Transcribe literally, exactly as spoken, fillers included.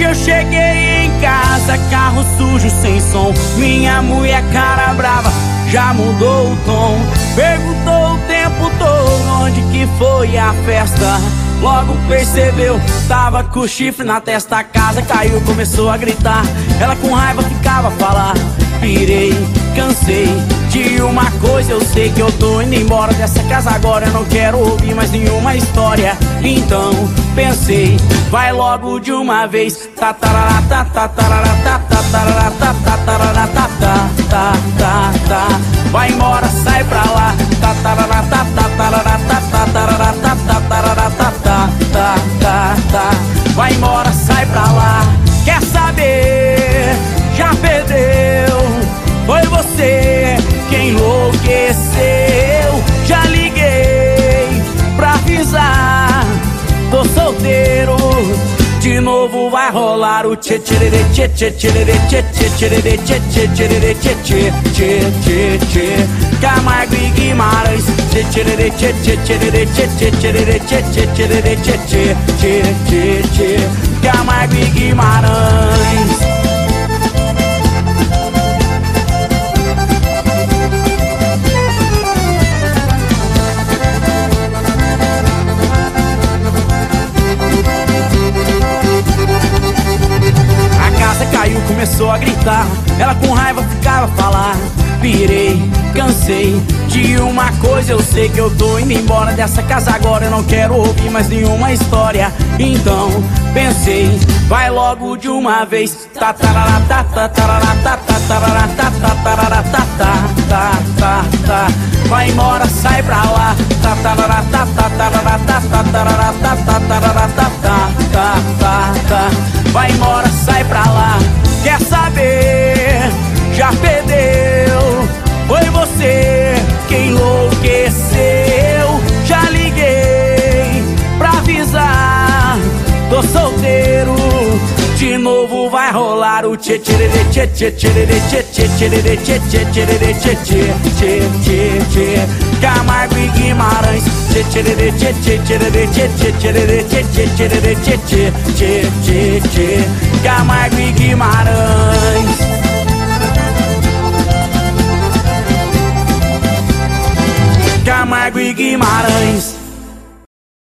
eu cheguei em casa, carro sujo sem som. Minha mulher cara brava já mudou o tom. Perguntou o tempo todo onde que foi a festa. Logo percebeu, tava com o chifre na testa. A casa caiu, começou a gritar. Ela com raiva ficava a falar. Pirei, cansei de uma coisa, eu sei que eu tô indo embora dessa casa agora. Eu não quero ouvir mais nenhuma história. Então pensei, vai logo de uma vez. Tá tarará, tá tá tarará, tá tá tarará, tá tá tarará, tá tá tá tá tá. Vai embora, sai pra lá. Tá tarará, tá tá tarará, tá tá tarará, tá tá tarará, tá tá tá tá tá. Vai embora, sai pra lá. Quer saber? Já perdeu. Foi você quem enlouqueceu. Já liguei pra avisar, tô solteiro. De novo vai rolar o tchê tchê tchê tchê tchê tchê tchê tchê tchê tchê tchê tchê tchê tchê tchê. Camargo e Guimarães. Tchê tchê tchê tchê tchê tchê tchê tchê tchê tchê tchê tchê tchê. Camargo e Guimarães. Caiu, começou a gritar. Ela com raiva ficava a falar. Pirei, cansei de uma coisa, eu sei que eu tô indo embora dessa casa agora. Eu não quero ouvir mais nenhuma história. Então pensei, vai logo de uma vez. Tá tarará, tá tá tarará, tá tá tarará, tá tá tarará, tá tá tá tá tá. Vai embora, sai pra lá. Tá tarará, tá tá tarará, tá tá tarará, tá tá tarará, tá tá tá tá tá. Vai embora, sai pra lá. Quer saber? Já perdeu. Foi você quem enlouqueceu. Já liguei pra avisar, tô solteiro. De novo vai rolar o tchê tchê tchê tchê tchê tchê tchê tchê tchê tchê tchê tchê tchê tchê. Camargo e Guimarães. Tchê tchê tchê tchê tchê tchê tchê tchê tchê tchê tchê tchê tchê tchê. Camargo